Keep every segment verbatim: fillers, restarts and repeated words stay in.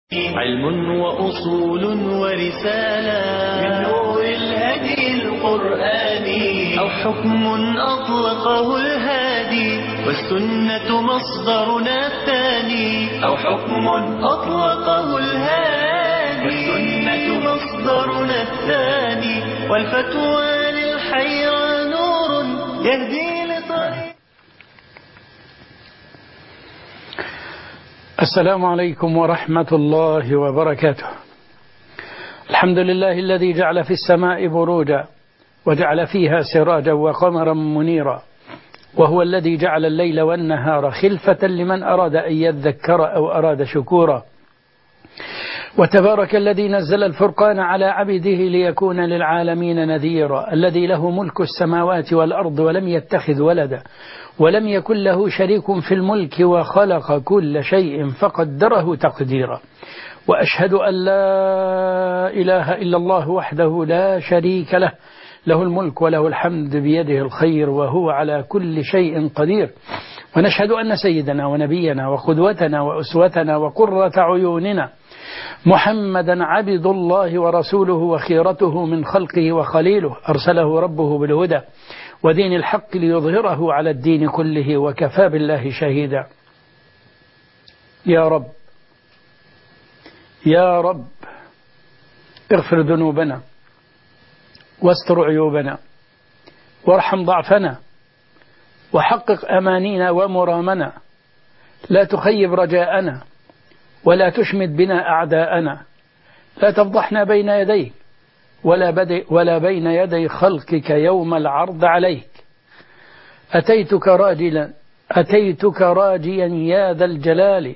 علم وأصول ورسالة من نور الهدي القرآني، أو حكم أطلقه الهادي والسنة مصدرنا الثاني، أو حكم أطلقه الهادي والسنة مصدرنا الثاني، والفتوى للحيرى نور يهدي لطريق. السلام عليكم ورحمة الله وبركاته. الحمد لله الذي جعل في السماء بروجا وجعل فيها سراجا وقمرا منيرا، وهو الذي جعل الليل والنهار خلفة لمن أراد أن يذكر أو أراد شكورا. وتبارك الذي نزل الفرقان على عبده ليكون للعالمين نذيرا، الذي له ملك السماوات والأرض ولم يتخذ ولدا ولم يكن له شريك في الملك وخلق كل شيء فقدره تقديرا. وأشهد أن لا إله إلا الله وحده لا شريك له، له الملك وله الحمد بيده الخير وهو على كل شيء قدير. ونشهد أن سيدنا ونبينا وقدوتنا وأسوتنا وقرة عيوننا محمدا عبد الله ورسوله وخيرته من خلقه وخليله، أرسله ربه بالهدى ودين الحق ليظهره على الدين كله وكفى بالله شهيدا. يا رب يا رب اغفر ذنوبنا واستر عيوبنا وارحم ضعفنا وحقق أمانينا ومرامنا، لا تخيب رجاءنا ولا تشمت بنا أعداءنا، لا تفضحنا بين يديك ولا, بدي ولا بين يدي خلقك يوم العرض عليك. أتيتك راجلا أتيتك راجيا يا ذا الجلال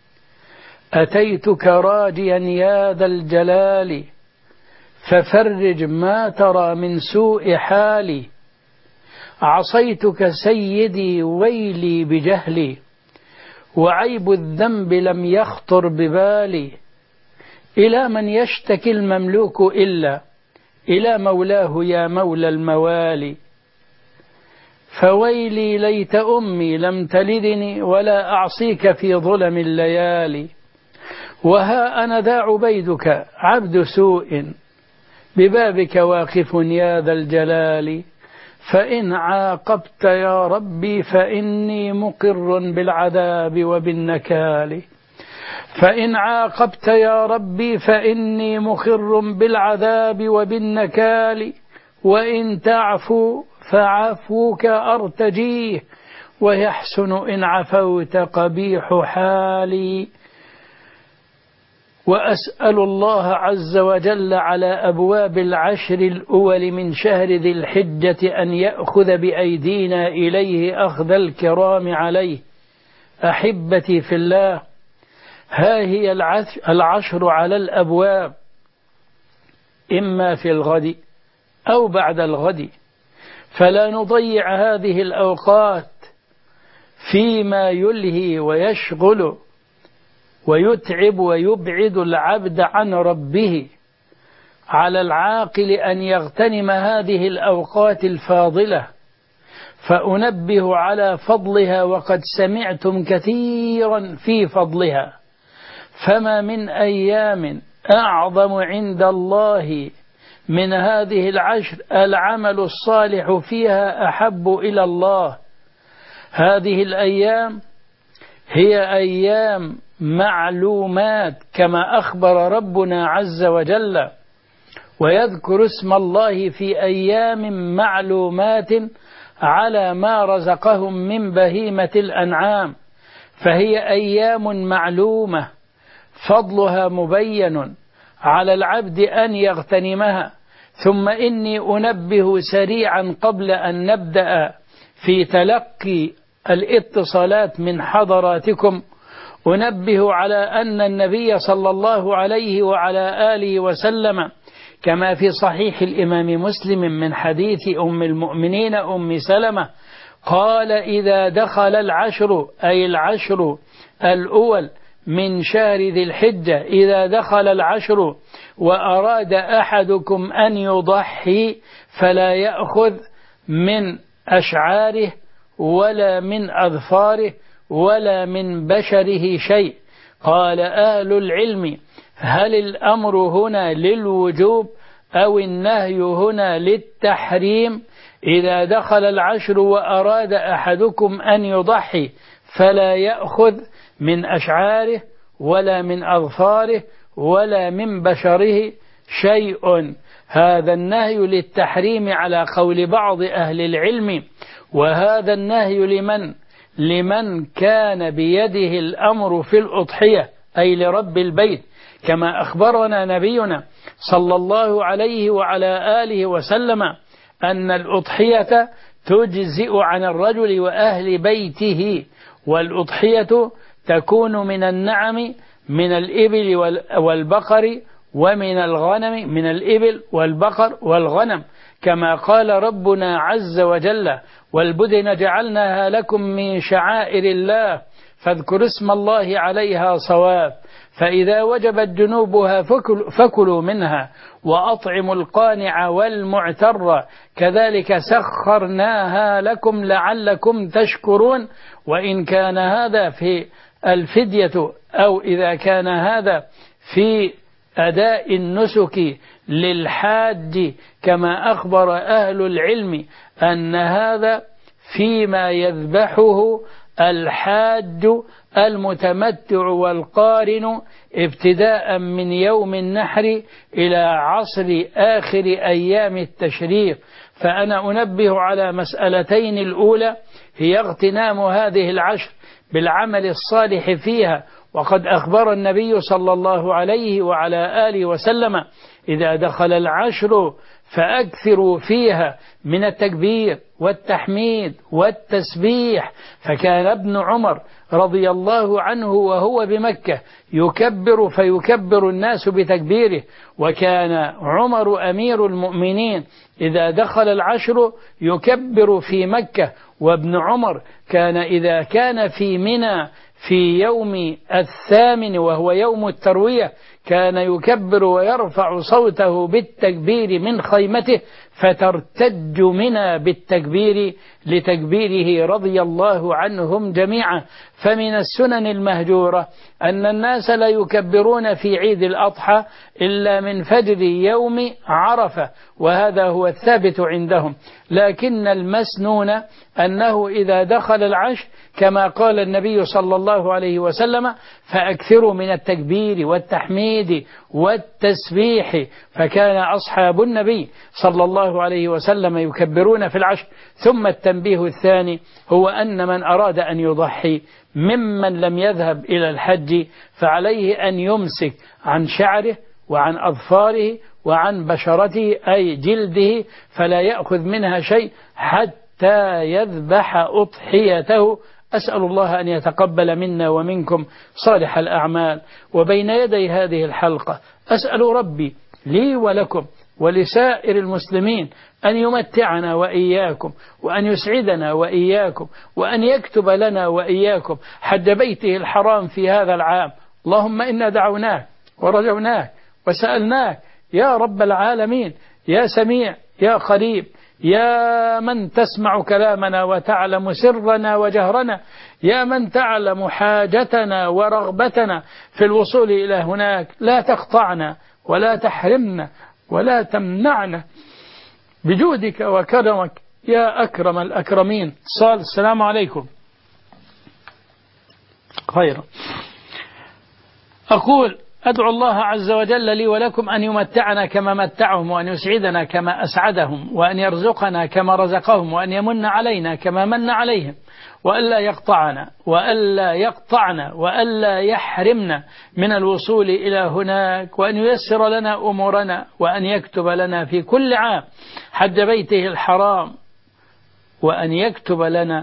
أتيتك راجيا يا ذا الجلال ففرج ما ترى من سوء حالي. عصيتك سيدي ويلي بجهلي، وعيب الذنب لم يخطر ببالي. إلى من يشتكي المملوك إلا إلى مولاه يا مولى الموالي. فويلي ليت أمي لم تلدني ولا أعصيك في ظلم الليالي. وها أنا ذا عبيدك عبد سوء ببابك واقف يا ذا الجلال. فإن عاقبت يا ربي فإني مقر بالعذاب وبالنكال. فإن عاقبت يا ربي فإني مخر بالعذاب وبالنكال. وإن تعفو فعفوك أرتجيه، ويحسن إن عفوت قبيح حالي. وأسأل الله عز وجل على أبواب العشر الأول من شهر ذي الحجة أن يأخذ بأيدينا إليه أخذ الكرام عليه. أحبتي في الله، ها هي العشر على الأبواب، إما في الغد أو بعد الغد، فلا نضيع هذه الأوقات فيما يلهي ويشغل ويتعب ويبعد العبد عن ربه. على العاقل أن يغتنم هذه الأوقات الفاضلة، فأنبه على فضلها وقد سمعتم كثيرا في فضلها. فما من أيام أعظم عند الله من هذه العشر، العمل الصالح فيها أحب إلى الله. هذه الأيام هي أيام معلومات كما أخبر ربنا عز وجل، ويذكر اسم الله في أيام معلومات على ما رزقهم من بهيمة الأنعام، فهي أيام معلومة فضلها مبين على العبد أن يغتنمها. ثم إني أنبه سريعا قبل أن نبدأ في تلقي الاتصالات من حضراتكم، أنبه على أن النبي صلى الله عليه وعلى آله وسلم كما في صحيح الإمام مسلم من حديث أم المؤمنين أم سلمة قال: إذا دخل العشر، أي العشر الأول من شهر ذي الحجة، إذا دخل العشر وأراد أحدكم أن يضحي فلا يأخذ من أشعاره ولا من أظفاره ولا من بشره شيء، قال أهل العلم: هل الأمر هنا للوجوب أو النهي هنا للتحريم؟ إذا دخل العشر وأراد أحدكم أن يضحي فلا يأخذ من أشعاره ولا من أظفاره ولا من بشره شيء. هذا النهي للتحريم على قول بعض أهل العلم، وهذا النهي لمن لمن كان بيده الأمر في الأضحية، أي لرب البيت، كما أخبرنا نبينا صلى الله عليه وعلى آله وسلم أن الأضحية تجزئ عن الرجل وأهل بيته، والأضحية تكون من النعم من الإبل والبقر ومن الغنم، من الإبل والبقر والغنم، كما قال ربنا عز وجل: والبدن جعلناها لكم من شعائر الله فاذكروا اسم الله عليها صواب، فإذا وجبت جنوبها فكلوا منها وأطعموا القانع والمعتر كذلك سخرناها لكم لعلكم تشكرون. وإن كان هذا في الفدية أو إذا كان هذا في أداء النسك للحاج، كما أخبر أهل العلم أن هذا فيما يذبحه الحاج المتمتع والقارن ابتداء من يوم النحر إلى عصر آخر أيام التشريق. فأنا أنبه على مسألتين: الأولى هي اغتنام هذه العشر بالعمل الصالح فيها، وقد أخبر النبي صلى الله عليه وعلى آله وسلم: إذا دخل العشر فأكثروا فيها من التكبير والتحميد والتسبيح. فكان ابن عمر رضي الله عنه وهو بمكة يكبر فيكبر الناس بتكبيره، وكان عمر أمير المؤمنين إذا دخل العشر يكبر في مكة، وابن عمر كان إذا كان في منى في يوم الثامن وهو يوم التروية كان يكبر ويرفع صوته بالتكبير من خيمته فترتج منى بالتكبير لتكبيره رضي الله عنهم جميعا. فمن السنن المهجورة أن الناس لا يكبرون في عيد الأضحى إلا من فجر يوم عرفة، وهذا هو الثابت عندهم، لكن المسنون أنه إذا دخل العشر كما قال النبي صلى الله عليه وسلم: فأكثروا من التكبير والتحميد والتسبيح. فكان أصحاب النبي صلى الله عليه وسلم يكبرون في العشر. ثم التنبيه الثاني هو أن من أراد أن يضحي ممن لم يذهب إلى الحج فعليه أن يمسك عن شعره وعن أظفاره وعن بشرته أي جلده، فلا يأخذ منها شيء حتى يذبح أضحيته. أسأل الله أن يتقبل منا ومنكم صالح الأعمال. وبين يدي هذه الحلقة أسأل ربي لي ولكم ولسائر المسلمين أن يمتعنا وإياكم، وأن يسعدنا وإياكم، وأن يكتب لنا وإياكم حج بيته الحرام في هذا العام. اللهم إنا دعوناك ورجوناك وسألناك يا رب العالمين، يا سميع يا قريب، يا من تسمع كلامنا وتعلم سرنا وجهرنا، يا من تعلم حاجتنا ورغبتنا في الوصول إلى هناك، لا تقطعنا ولا تحرمنا ولا تمنعنا بجودك وكرمك يا أكرم الأكرمين. صال السلام عليكم. خيرا. أقول أدعو الله عز وجل لي ولكم أن يمتعنا كما متعهم، وأن يسعدنا كما أسعدهم، وأن يرزقنا كما رزقهم، وأن يمن علينا كما من عليهم، وألا يقطعنا وألا يقطعنا وألا يحرمنا من الوصول إلى هناك، وأن ييسر لنا أمورنا، وأن يكتب لنا في كل عام حج بيته الحرام، وأن يكتب لنا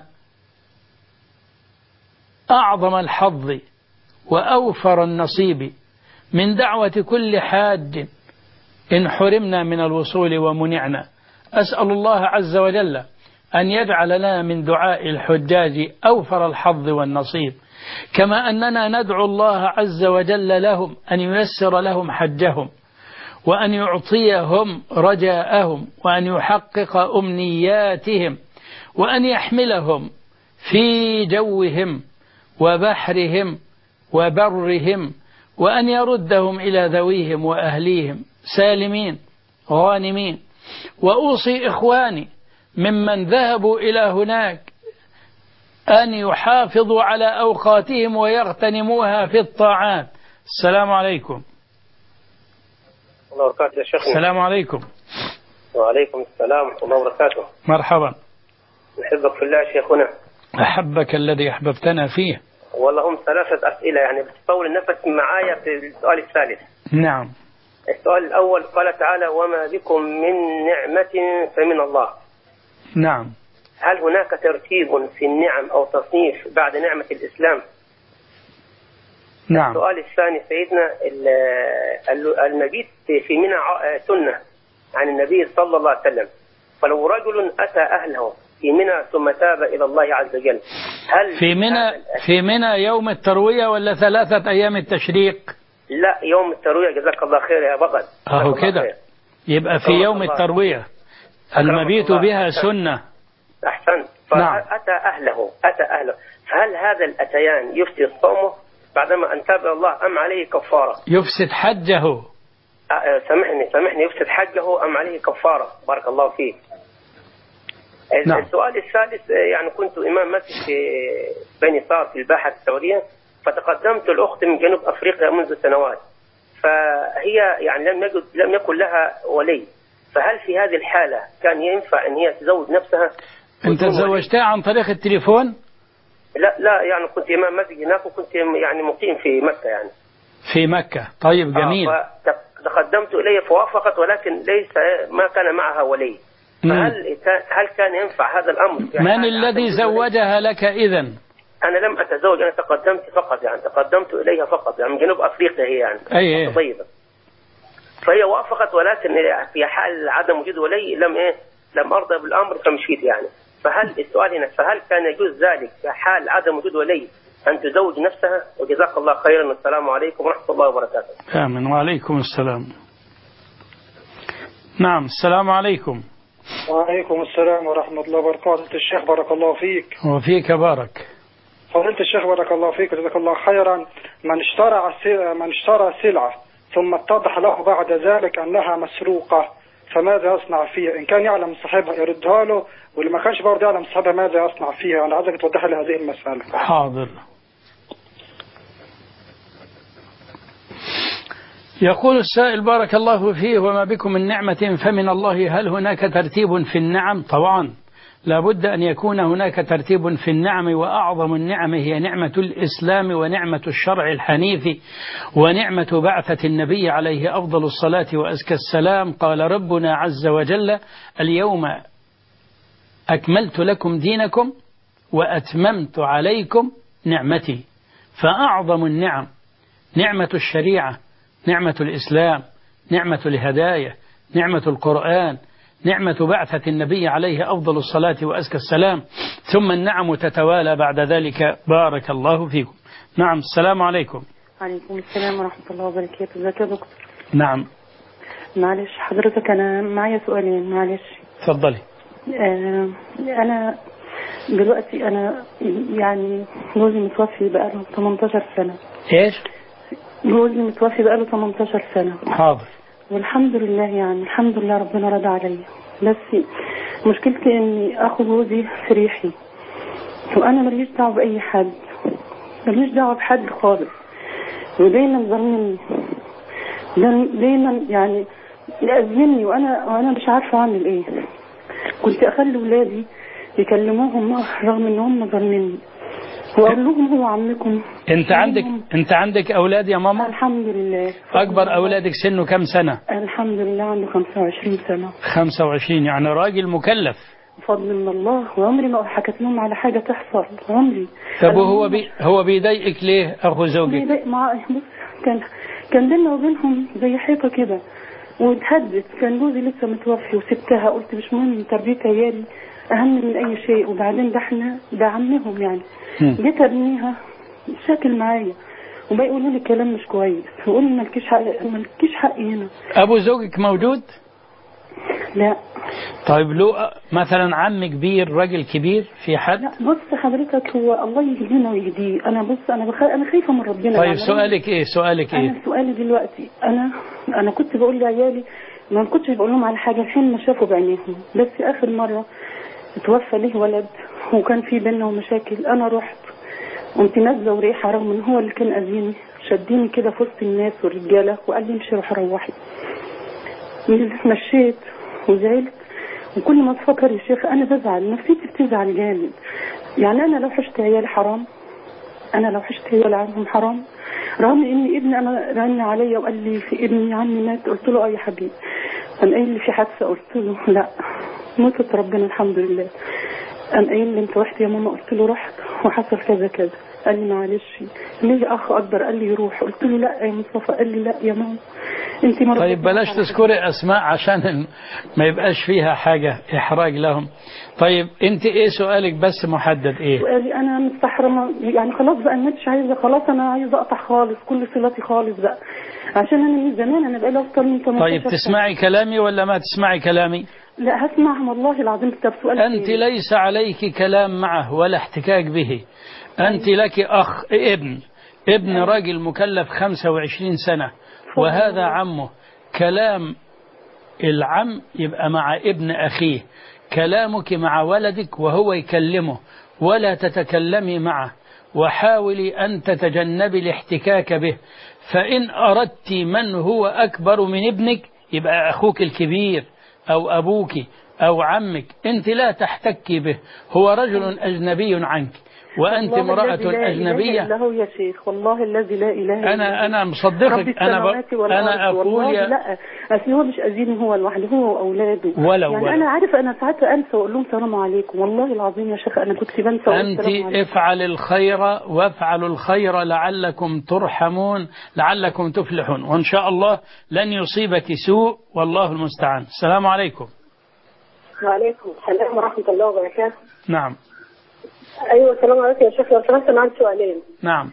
أعظم الحظ وأوفر النصيب من دعوة كل حاج إن حرمنا من الوصول ومنعنا. أسأل الله عز وجل أن يجعل لنا من دعاء الحجاج أوفر الحظ والنصيب، كما أننا ندعو الله عز وجل لهم أن ييسر لهم حجهم، وأن يعطيهم رجاءهم، وأن يحقق أمنياتهم، وأن يحملهم في جوهم وبحرهم وبرهم، وأن يردهم إلى ذويهم وأهليهم سالمين غانمين. وأوصي إخواني ممن ذهبوا إلى هناك أن يحافظوا على أوقاتهم ويغتنموها في الطاعات. السلام عليكم. الله وبركاته يا شيخنا. السلام عليكم. وعليكم السلام ورحمة الله وبركاته. مرحبا. نحبك في الله شيخنا. أحبك الذي أحببتنا فيه. والله هم ثلاثة أسئلة يعني بتطول النفس معايا في السؤال الثالث. نعم. السؤال الأول قال تعالى وما بكم من نعمة فمن الله. نعم. هل هناك ترتيب في النعم أو تصنيف بعد نعمة الإسلام؟ نعم. السؤال الثاني سيدنا المبيت في منى سنة عن النبي صلى الله عليه وسلم، فلو رجل أتى أهله في منى ثم تاب إلى الله عز وجل هل في منى في منى يوم التروية ولا ثلاثة أيام التشريق؟ لا يوم التروية. جزاك الله خير يا بطل. أهو كده يبقى في يوم التروية المبيت بها سنة. أحسنت. نعم. فأتى أهله أتى أهله فهل هذا الأتيان يفسد صومه بعدما أن تاب إلى الله أم عليه كفارة؟ يفسد حجه. أه سامحني سامحني يفسد حجه أم عليه كفارة؟ بارك الله فيك. نعم. السؤال الثالث يعني كنت إمام مسجد في بني صار في الباحة السعودية، فتقدمت الأخت من جنوب أفريقيا منذ سنوات، فهي يعني لم يجد لم يكن لها ولي، فهل في هذه الحالة كان ينفع أن هي تزوج نفسها؟ أنت تزوجتها عن طريق التليفون؟ لا لا يعني كنت إمام مسجد هناك وكنت يعني مقيم في مكة يعني. في مكة. طيب جميل. آه فتقدمت إليه فوافقت ولكن ليس ما كان معها ولي، فهل هل كان ينفع هذا الأمر؟ من الذي زوجها لك إذن؟ أنا لم أتزوج، أنا تقدمت فقط يعني تقدمت إليها فقط يعني من جنوب أفريقيا هي يعني. أي طيبة. فهي وافقت ولكن في حال عدم وجود ولي لم إيه لم أرضى بالأمر فمشيت يعني. فهل السؤال هنا فهل كان يجوز ذلك في حال عدم وجود ولي أن تزوج نفسها؟ وجزاك الله خيرا والسلام عليكم ورحمة الله وبركاته. آمين. وعليكم السلام. نعم. السلام عليكم. وعليكم السلام ورحمة الله وبركاته. الشيخ بارك الله فيك. وفيك بارك. فضيلة الشيخ بارك الله فيك جزاك الله خيرا. من اشترى من اشترى سلعة ثم اتضح له بعد ذلك أنها مسروقة فماذا يصنع فيها؟ إن كان يعلم صاحبها يردها له، واللي ما كانش برضه يعلم صاحبها ماذا يصنع فيها؟ أنا عايزك توضح لي هذه المسألة. حاضر. يقول السائل بارك الله فيه وما بكم من نعمة فمن الله، هل هناك ترتيب في النعم؟ طبعا لابد أن يكون هناك ترتيب في النعم، وأعظم النعم هي نعمة الإسلام ونعمة الشرع الحنيف ونعمة بعثة النبي عليه أفضل الصلاة وأزكى السلام. قال ربنا عز وجل اليوم أكملت لكم دينكم وأتممت عليكم نعمتي. فأعظم النعم نعمة الشريعة، نعمة الإسلام، نعمة الهداية، نعمة القرآن، نعمة بعثة النبي عليه أفضل الصلاة وأزكى السلام، ثم النعم تتوالى بعد ذلك. بارك الله فيكم. نعم. السلام عليكم. عليكم السلام ورحمة الله وبركاته. ازيك يا دكتور؟ نعم. معلش حضرتك أنا معايا سؤالين معلش. تفضلي. آه أنا دلوقتي أنا يعني جوزي متوفي بقاله ثمانية عشر سنة. إيش؟ جوزي متوفي بقاله ثمانية عشر سنة. حاضر. والحمد لله يعني الحمد لله ربنا رضى عليا، بس مشكلتي اني اخو جوزي في ريحي، وانا ماليش دعوه باي حد، ماليش دعوه بحد خالص، ودايما ظلمني دايما يعني يأذني، وانا وانا مش عارفه اعمل ايه. كنت اخلي ولادي يكلموهم رغم ان هم ظلمني واقول لهم هو عمكم. انت عندك انت عندك اولاد يا ماما؟ الحمد لله. اكبر اولادك سنه كم سنه؟ الحمد لله عنده خمسة وعشرين سنة. خمسة وعشرين يعني راجل مكلف بفضل من الله، وعمري ما حكيت لهم على حاجه تحصل عمري. طب هو بي هو بيضايقك ليه اخو زوجك؟ بيضايق مع بص كان كان بيننا وبينهم زي حيطه كده واتهدت. كان جوزي لسه متوفي وسبتها، قلت مش مهم تربيه عيالي اهم من اي شيء، وبعدين ده احنا ده عمهم يعني. جيت ابنيها شاكل معايا وبيقولوا لي كلام مش كويس، ويقولوا لي مالكيش حق مالكيش حق هنا. ابو زوجك موجود؟ لا. طيب له مثلا عم كبير، راجل كبير، في حد؟ لا بص حضرتك، هو الله يهدينا ويهديه. انا بص انا بخ... انا خايفه من ربنا. طيب يعني سؤالك ايه؟ سؤالك ايه؟ انا سؤالي دلوقتي، انا انا كنت بقول لعيالي ما كنتش بقول لهم على حاجه الحين ما شافوا بعينيهم، بس اخر مره توفى ليه ولد وكان في بيننا ومشاكل، انا رحت قمت نازله وريحه رغم ان هو اللي كان اذيني، شديني كده في وسط الناس والرجاله وقال لي امشي روح روحي. مشيت وزعلت، وكل ما افكر يا شيخ انا بزعل، نفسيتي بتزعل جامد. يعني انا لو حشت عيالي حرام، انا لو حشت عيالي عنهم حرام، رغم ان ابني انا رن عليا وقال لي في ابني عمي مات، قلت له اه يا حبيبي. قام قايل لي في حادثه، قلت له لا موتت ربنا الحمد لله. قام قايل لي انت رحت يا ماما، قلت له رحت وحصل كذا كذا. قال لي معلش ليه اخ اكبر، قال لي يروح، قلت له لا يا مصطفى، قال لي لا يا ماما انت ما طيب بلاش تذكري اسماء عشان ما يبقاش فيها حاجه احراج لهم. طيب انت ايه سؤالك بس محدد ايه؟ سؤالي انا مستحرمه يعني خلاص بقى، مش عايزه خلاص، انا عايزه اقطع خالص كل صلاتي خالص بقى، عشان انا من زمان انا بقالي اكتر من ثمانية عشر طيب تسمعي كلامي ولا ما تسمعي كلامي؟ لا هسمع والله العظيم. طب سؤال أنت تاني. ليس عليك كلام معه ولا احتكاك به. أنت لك أخ ابن ابن راجل مكلف خمسة وعشرين سنة وهذا عمه. كلام العم يبقى مع ابن أخيه، كلامك مع ولدك وهو يكلمه، ولا تتكلمي معه، وحاولي أن تتجنبي الاحتكاك به. فإن أردت من هو أكبر من ابنك يبقى أخوك الكبير أو أبوك أو عمك، أنت لا تحتكي به، هو رجل أجنبي عنك وأنت امرأة أجنبية. والله هو يا شيخ، والله الذي لا إله إلا أنا أنا مصدقك. أنا ب... أنا أقول يا لا أصل هو مش أذيني هو لوحده، هو وأولاده. ولو يعني ولو. أنا عارف أنا ساعات أنسى وأقول لهم السلام عليكم، والله العظيم يا شيخ أنا كنت بنسى. أنت افعل الخير وافعلوا الخير لعلكم ترحمون لعلكم تفلحون، وإن شاء الله لن يصيبك سوء، والله المستعان. السلام عليكم. وعليكم السلام ورحمة الله وبركاته. نعم. أيوة السلام عليكم يا شيخ، لو سمحت أنا عندي سؤالين. نعم.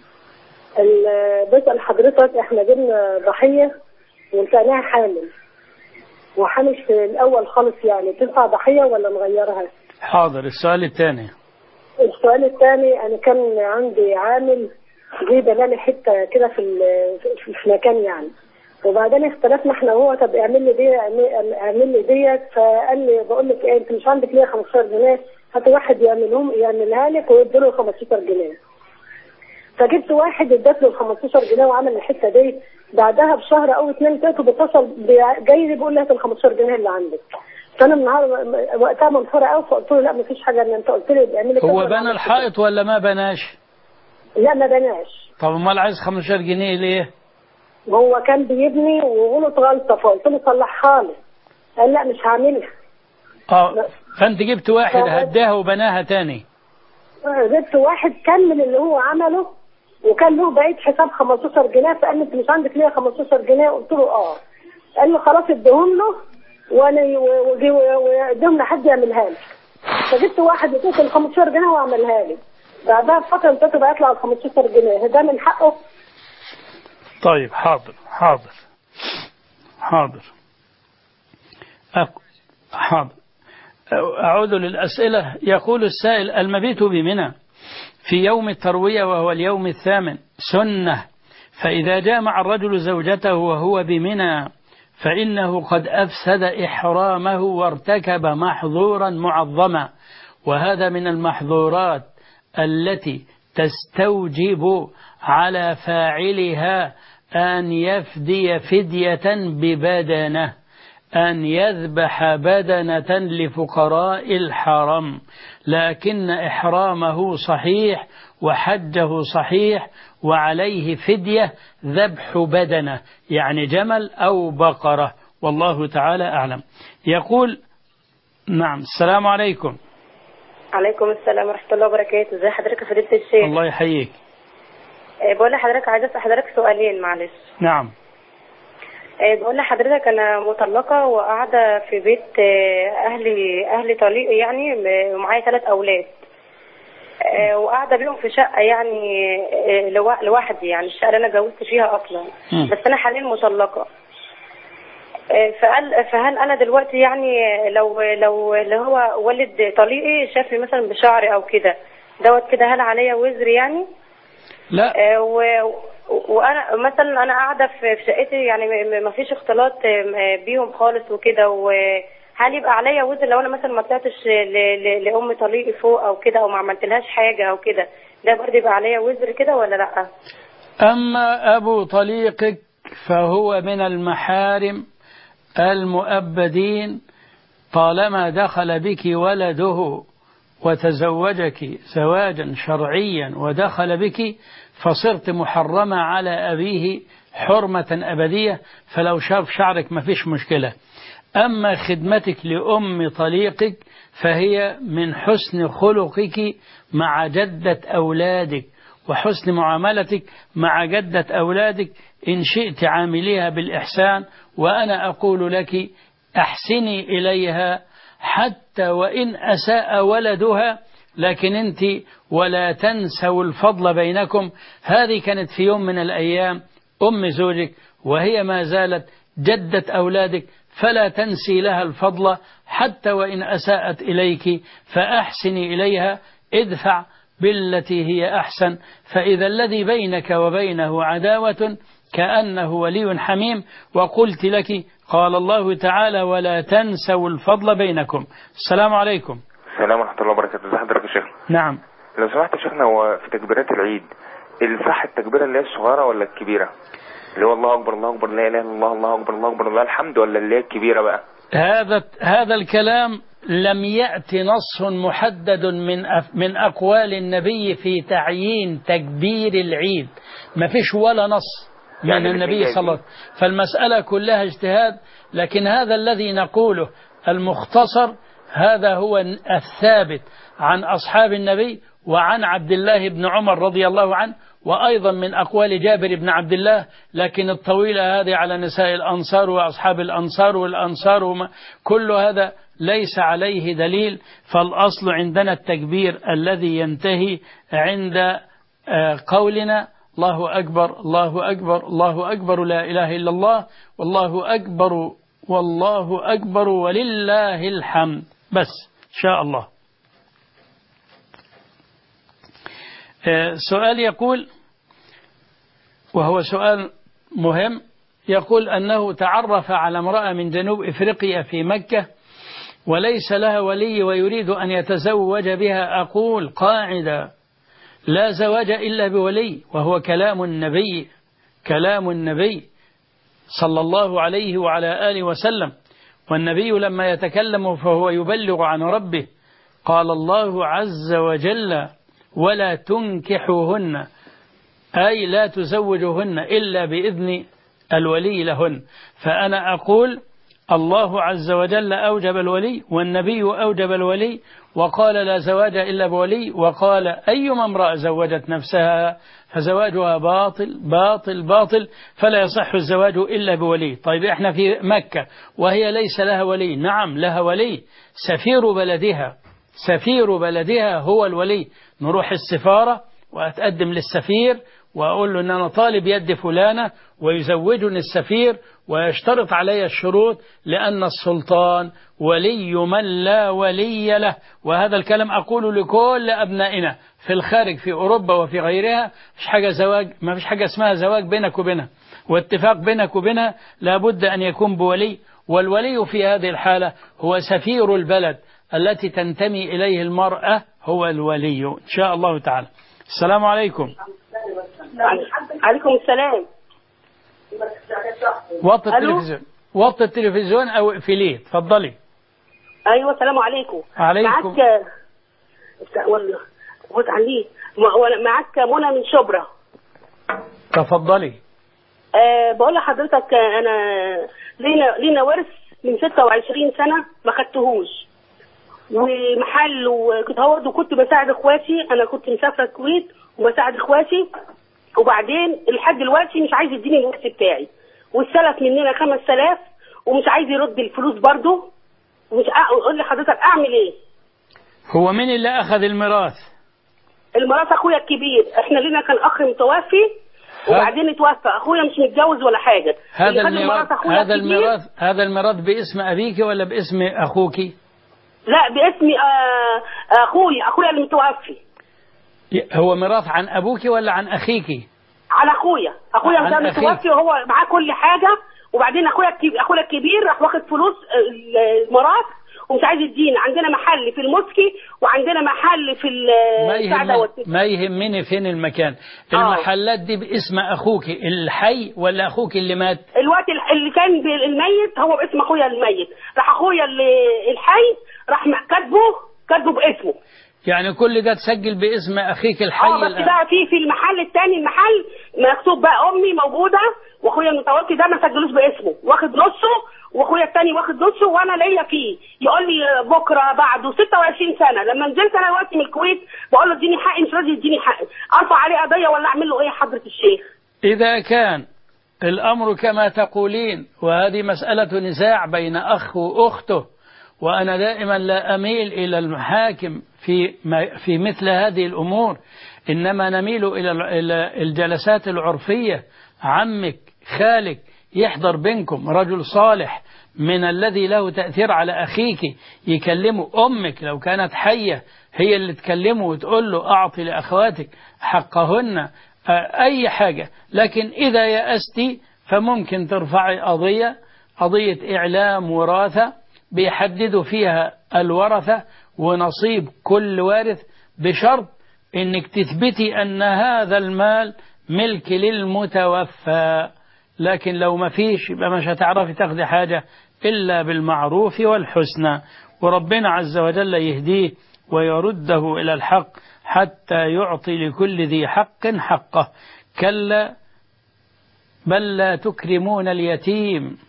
بسأل حضرتك، إحنا جبنا ضحية ولقيناها حامل، وحامل في الأول خالص، يعني تنفع ضحية ولا نغيرها؟ حاضر. السؤال الثاني. السؤال الثاني، أنا كان عندي عامل جه بنالي حتة كده في في مكان يعني، وبعدين اختلفنا احنا وهو، طب اعمل لي دي اعمل لي ديت، فقال لي بقول لك ايه، انت مش عندك ليه خمستاشر جنيه، هات واحد يعملهم يعملها لك ويدي له خمستاشر جنيه. فجبت واحد اديت له خمستاشر جنيه وعمل الحته دي، بعدها بشهر او اثنين تلاته بيتصل جاي لي بيقول لي هات ال خمستاشر جنيه اللي عندك. فانا من وقتها منفوره قوي، فقلت له لا مفيش حاجه، ان انت قلت لي اعمل لي. هو بنى الحائط ولا ما بناش؟ لا ما بناش. طب امال عايز خمستاشر جنيه ليه؟ هو كان بيبني وغلط غلطه، فقلت له صلحها لي، قال لا مش هعملها. اه فانت جبت واحد هداها وبناها تاني؟ جبت واحد كمل اللي هو عمله، وكان له بقيت حساب خمستاشر جنيه، فقال لي انت مش عندك ليه خمستاشر جنيه؟ قلت له اه. قال لي خلاص اديهم له وانا واديهم لحد يعملها لي. فجبت واحد اديته ال خمستاشر جنيه وعملها لي، بعدها بفتره انتهت بقى يطلع ال خمستاشر جنيه، ده من حقه؟ طيب حاضر حاضر حاضر أك... حاضر. أعود للأسئلة. يقول السائل: المبيت بمنى في يوم التروية وهو اليوم الثامن سنة، فإذا جامع الرجل زوجته وهو بمنى فإنه قد أفسد إحرامه وارتكب محظورا معظما، وهذا من المحظورات التي تستوجب على فاعلها أن يفدي فدية ببدنه، أن يذبح بدنة لفقراء الحرم، لكن إحرامه صحيح وحجه صحيح وعليه فدية ذبح بدنة، يعني جمل أو بقرة، والله تعالى أعلم. يقول: نعم. السلام عليكم. عليكم السلام ورحمة الله وبركاته. ازي حضرتك يا فضيلة الشيخ؟ الله يحييك. بقول لحضرتك عايزة أسأل حضرتك سؤالين معلش. نعم. بقول لحضرتك أنا مطلقة وقاعدة في بيت أهلي أهلي طليق يعني، ومعايا ثلاث أولاد، وقاعدة بيهم في شقة يعني لوحدي، يعني الشقة اللي أنا اتجوزت فيها أصلا، بس أنا حاليا مطلقة. فقال فهل انا دلوقتي يعني لو لو اللي هو والد طليقي شافني مثلا بشعري او كده دوت كده، هل عليا وزر يعني؟ لا. و وانا مثلا انا قاعده في شقتي يعني ما فيش اختلاط بيهم خالص وكده، وهل يبقى عليا وزر لو انا مثلا ما طلعتش لام طليقي فوق او كده، او ما عملتلهاش حاجه او كده، ده برضه يبقى عليا وزر كده ولا لا؟ اما ابو طليقك فهو من المحارم المؤبدين طالما دخل بك ولده وتزوجك زواجا شرعيا ودخل بك، فصرت محرمة على أبيه حرمة أبدية، فلو شاف شعرك ما فيش مشكلة. أما خدمتك لأم طليقك فهي من حسن خلقك مع جدة أولادك وحسن معاملتك مع جدة أولادك، إن شئت عامليها بالإحسان، وأنا أقول لك أحسني إليها حتى وإن أساء ولدها، لكن أنت ولا تنسوا الفضل بينكم. هذه كانت في يوم من الأيام أم زوجك وهي ما زالت جدة أولادك، فلا تنسي لها الفضل حتى وإن أساءت إليك، فأحسني إليها، ادفع بالتي هي أحسن، فإذا الذي بينك وبينه عداوة كأنه ولي حميم. وقلت لك قال الله تعالى ولا تنسوا الفضل بينكم. السلام عليكم. السلام ورحمة الله وبركاته. ازي حضرتك يا شيخ؟ نعم. لو سمحت يا شيخنا، هو في تكبيرات العيد الصح التكبيرة اللي هي الصغيرة ولا الكبيرة؟ اللي هو الله أكبر الله أكبر لا إله إلا الله الله أكبر الله أكبر الله الحمد، ولا اللي هي الكبيرة بقى؟ هذا هذا الكلام لم يأتي نص محدد من من أقوال النبي في تعيين تكبير العيد، ما فيش ولا نص من يعني النبي صلى الله عليه وسلم، فالمسألة كلها اجتهاد. لكن هذا الذي نقوله المختصر هذا هو الثابت عن أصحاب النبي وعن عبد الله بن عمر رضي الله عنه، وأيضا من أقوال جابر بن عبد الله. لكن الطويلة هذه على نساء الأنصار وأصحاب الأنصار والأنصار وما كل هذا ليس عليه دليل. فالأصل عندنا التكبير الذي ينتهي عند قولنا الله أكبر الله أكبر الله أكبر لا إله إلا الله والله أكبر والله أكبر ولله الحمد، بس إن شاء الله. سؤال يقول، وهو سؤال مهم، يقول أنه تعرف على امرأة من جنوب إفريقيا في مكة وليس لها ولي ويريد أن يتزوج بها. أقول قاعدة: لا زواج إلا بولي، وهو كلام النبي كلام النبي صلى الله عليه وعلى آله وسلم. والنبي لما يتكلم فهو يبلغ عن ربه. قال الله عز وجل: ولا تنكحوهن، أي لا تزوجوهن إلا بإذن الولي لهن. فأنا أقول الله عز وجل أوجب الولي والنبي أوجب الولي، وقال لا زواج إلا بولي، وقال أيما امرأة زوجت نفسها فزواجها باطل باطل باطل، فلا يصح الزواج إلا بولي. طيب إحنا في مكة وهي ليس لها ولي. نعم لها ولي، سفير بلدها سفير بلدها هو الولي. نروح السفارة وأتقدم للسفير وأقول له أن أنا طالب يد فلانة، ويزوجني السفير ويشترط علي الشروط، لأن السلطان ولي من لا ولي له. وهذا الكلام أقول لكل أبنائنا في الخارج في أوروبا وفي غيرها. مش حاجة زواج، ما فيش حاجة اسمها زواج بينك وبينها، واتفاق بينك وبينها لابد أن يكون بولي. والولي في هذه الحالة هو سفير البلد التي تنتمي إليه المرأة، هو الولي إن شاء الله تعالى. السلام عليكم. عليكم السلام. وطي التلفزيون وطي التلفزيون أو اقفليه. تفضلي. أيوة السلام عليكم. عليكم. معك والله عليه معك منى من شبرا. تفضلي. أه بقول لحضرتك أنا لينا لينا ورث من ستة وعشرين سنة ما خدتهوش، ومحل وكنت هود، وكنت بساعد اخواتي. انا كنت مسافره الكويت وبساعد اخواتي، وبعدين لحد دلوقتي مش عايز يديني الورث بتاعي، واستلف مننا خمس آلاف ومش عايز يرد الفلوس برضه. ومش اقول لحضرتك اعمل ايه؟ هو مين اللي اخذ الميراث؟ الميراث اخويا الكبير. احنا لينا كان اخ متوفي وبعدين اتوفى، اخويا مش متجوز ولا حاجه. هذا الميراث هذا الميراث هذا الميراث باسم ابيك ولا باسم اخوك؟ لا باسم آه اخويا اخويا اللي متوفي. هو ميراث عن ابوك ولا عن اخيك؟ عن اخويا اخويا كان متوفي وهو معاه كل حاجه، وبعدين اخويا اخويا الكبير راح واخد فلوس الميراث ومش عايز يدينا. عندنا محل في المسكي وعندنا محل في ما, ما يهمني فين المكان. المحلات دي باسم اخوك الحي ولا اخوك اللي مات؟ الوقت اللي كان الميت هو باسم اخويا الميت، راح اخويا الحي راح كاتبه كاتبه باسمه. يعني كل ده تسجل باسم اخيك الحي؟ اه بس بقى في في المحل الثاني المحل مكتوب بقى امي موجوده واخويا المتوفي ده ما سجلوش باسمه، واخد نصه واخويا الثاني واخد نصه وانا ليا فيه. يقول لي بكره بعده ستة وعشرين سنه لما نزلت انا دلوقتي من الكويت بقول له اديني حقي، مش راضي يديني حقي، ارفع عليه قضيه ولا اعمل له ايه يا حضره الشيخ؟ اذا كان الامر كما تقولين وهذه مساله نزاع بين اخ واخته، وأنا دائما لا أميل إلى المحاكم في في مثل هذه الأمور، إنما نميل إلى الجلسات العرفية. عمك خالك يحضر بينكم رجل صالح من الذي له تأثير على أخيك يكلمه. أمك لو كانت حية هي اللي تكلمه وتقول له أعطي لأخواتك حقهن، أي حاجة. لكن إذا يأستي فممكن ترفعي قضية قضية إعلام وراثة بيحددوا فيها الورثة ونصيب كل وارث، بشرط انك تثبتي ان هذا المال ملك للمتوفى. لكن لو ما فيش يبقى مش هتعرفي تاخدي حاجة الا بالمعروف والحسنى، وربنا عز وجل يهديه ويرده الى الحق حتى يعطي لكل ذي حق حقه. كلا بل لا تكرمون اليتيم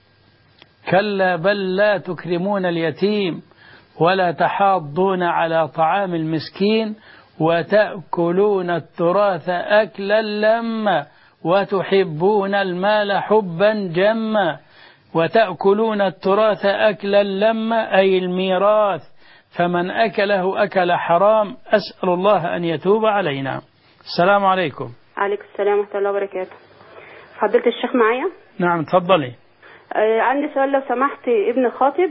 كلا بل لا تكرمون اليتيم ولا تحاضون على طعام المسكين وتأكلون التراث أكلا لما وتحبون المال حبا جما. وتأكلون التراث أكلا لما أي الميراث، فمن أكله أكل حرام. أسأل الله أن يتوب علينا. السلام عليكم. عليكم السلام ورحمة الله وبركاته. فضيلة الشيخ معايا؟ نعم تفضلي. آه عندي سؤال لو سمحت. ابن خاطب